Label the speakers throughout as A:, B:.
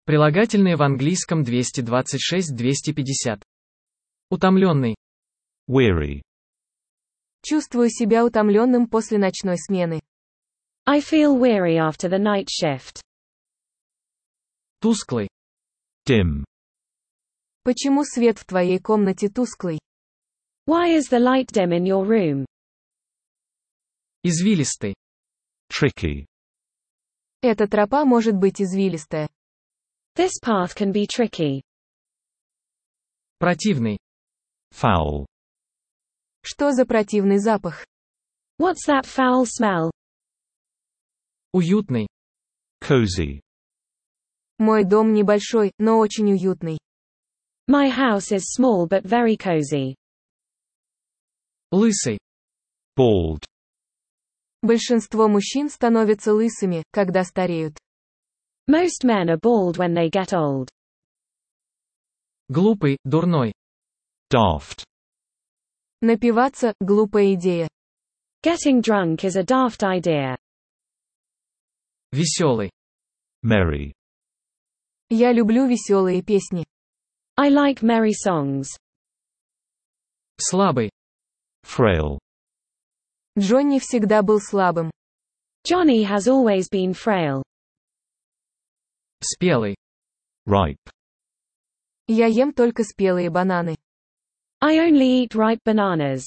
A: Прилагательные в английском 226-250. Утомленный.
B: Weary.
C: Чувствую себя утомленным после ночной смены.
D: I feel weary after the night shift.
A: Тусклый.
B: Dim.
C: Почему свет в твоей комнате тусклый?
D: Why is the light dim in your room?
A: Извилистый.
B: Tricky.
C: Эта тропа может быть извилистая.
D: This path can be tricky.
A: Противный.
B: Foul.
C: Что за противный запах?
D: What's that foul smell?
A: Уютный.
B: Cozy.
C: Мой дом небольшой, но очень уютный.
D: My house is small but very cozy.
A: Лысый.
B: Bald.
C: Большинство мужчин становятся лысыми, когда стареют.
D: Most men are bald when they get old.
A: Глупый, дурной.
B: Daft.
C: Напиваться – глупая идея.
D: Getting drunk is a daft idea.
A: Веселый.
B: Merry.
C: Я люблю веселые песни.
D: I like merry songs.
A: Слабый.
B: Frail.
C: Джонни всегда был слабым.
D: Johnny has always been frail.
A: Спелый.
B: Ripe.
C: Я ем только спелые бананы.
D: I only eat ripe bananas.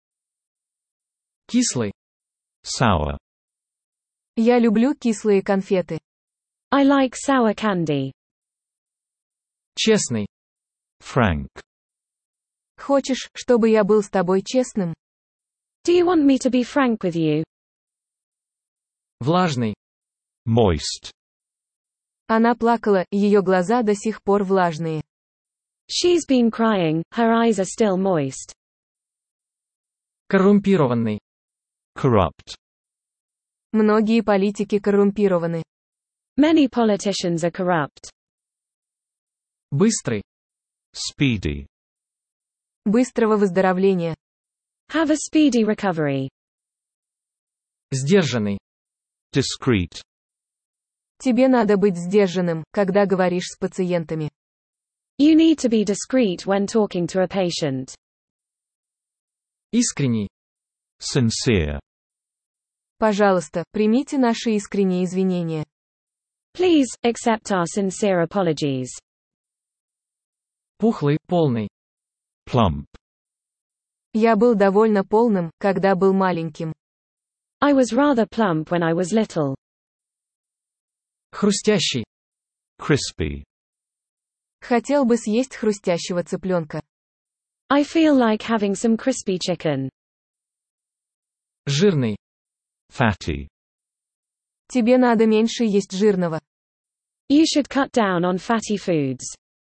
A: Кислый.
B: Sour.
C: Я люблю кислые конфеты.
D: I like sour candy.
A: Честный.
B: Frank.
C: Хочешь, чтобы я был с тобой честным?
D: Do you want me to be frank with you?
A: Влажный.
B: Moist.
C: Она плакала, ее глаза до сих пор влажные.
D: She's been crying, her eyes are still moist.
A: Коррумпированный.
B: Corrupt.
C: Многие политики коррумпированы.
D: Many politicians are corrupt.
A: Быстрый.
B: Speedy.
C: Быстрого выздоровления.
D: Have a speedy recovery.
A: Сдержанный.
B: Discreet.
C: Тебе надо быть сдержанным, когда говоришь с пациентами.
D: You need to be discreet when talking to a patient.
A: Искренний.
B: Sincere.
C: Пожалуйста, примите наши искренние извинения.
D: Please, accept our sincere apologies.
A: Пухлый, полный.
B: Plump.
C: Я был довольно полным, когда был маленьким.
D: I was rather plump when I was little.
A: Хрустящий.
B: Crispy.
C: Хотел бы съесть хрустящего цыпленка.
D: I feel like having some crispy chicken.
A: Жирный.
B: Fatty.
C: Тебе надо меньше есть жирного.
D: You should cut down on fatty foods.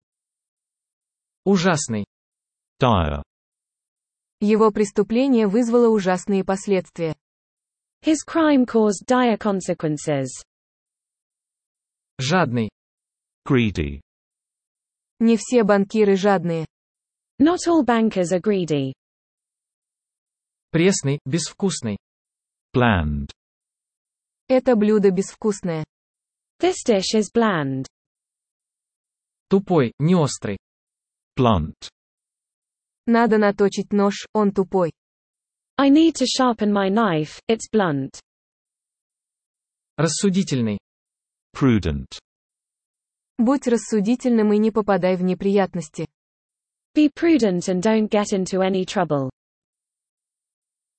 A: Ужасный.
B: Dire.
C: Его преступление вызвало ужасные последствия.
D: His crime caused dire consequences.
A: Жадный.
B: Greedy.
C: Не все банкиры жадные.
D: Not all bankers are greedy.
A: Пресный, безвкусный.
B: Bland.
C: Это блюдо безвкусное.
D: This dish is bland.
A: Тупой, неострый.
B: Blunt.
C: Надо наточить нож, он тупой.
D: I need to sharpen my knife, it's blunt.
A: Рассудительный.
B: Prudent.
C: Будь рассудительным и не попадай в неприятности.
D: Be prudent and don't get into any trouble.